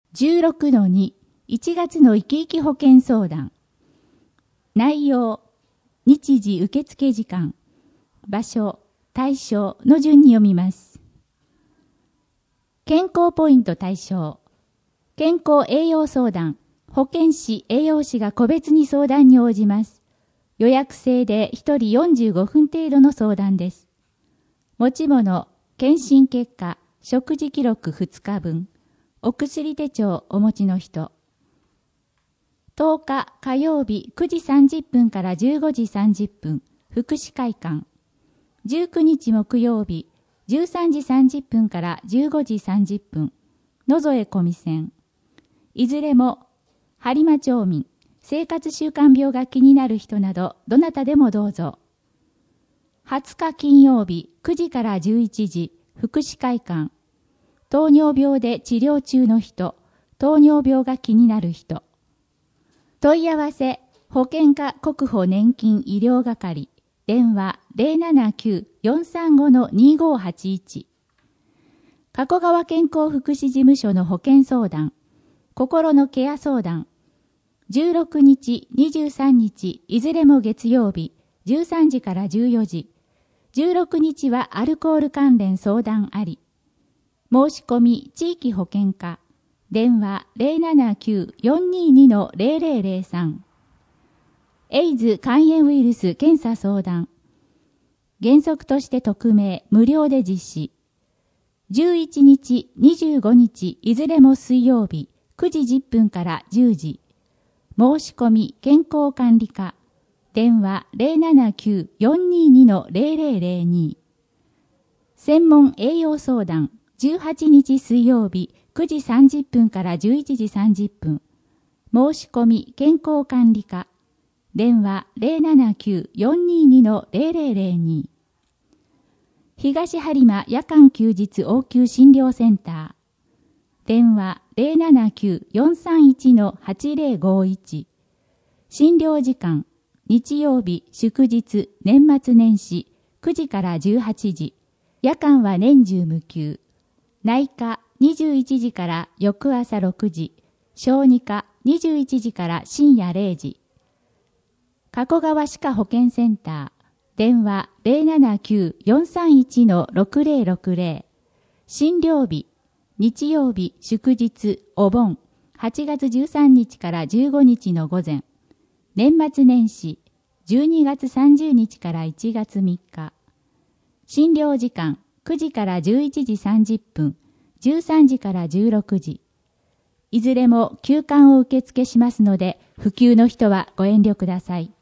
16-2、1月の生き生き保険相談。内容、日時受付時間、場所、対象の順に読みます。健康ポイント対象。健康栄養相談。保健師、栄養士が個別に相談に応じます。予約制で1人45分程度の相談です。持ち物、検診結果、食事記録2日分。お薬手帳お持ちの人。10日火曜日9時30分から15時30分、福祉会館。19日木曜日13時30分から15時30分、野添小見線。いずれも、播磨町民、生活習慣病が気になる人など、どなたでもどうぞ。20日金曜日9時から11時、福祉会館。糖尿病で治療中の人、糖尿病が気になる人。問い合わせ、保険課国保年金医療係。電話 079-435-2581。加古川健康福祉事務所の保険相談。心のケア相談。16日、23日、いずれも月曜日、13時から14時。16日はアルコール関連相談あり。申し込み地域保険課。電話 079-422-0003。エイズ肝炎ウイルス検査相談。原則として匿名、無料で実施。11日、25日、いずれも水曜日、9時10分から10時。申し込み健康管理課。電話 079-422-0002。専門栄養相談。18日水曜日9時30分から11時30分。申し込み健康管理課。電話 079-422-0002。東播磨夜間休日応急診療センター。電話 079-431-8051。診療時間。日曜日、祝日、年末年始9時から18時。夜間は年中無休。内科21時から翌朝6時、小児科21時から深夜0時。加古川歯科保健センター、電話 079-431-6060。診療日、日曜日、祝日、お盆、8月13日から15日の午前。年末年始、12月30日から1月3日。診療時間、9時から11時30分、13時から16時。いずれも休館を受付しますので、不給の人はご遠慮ください。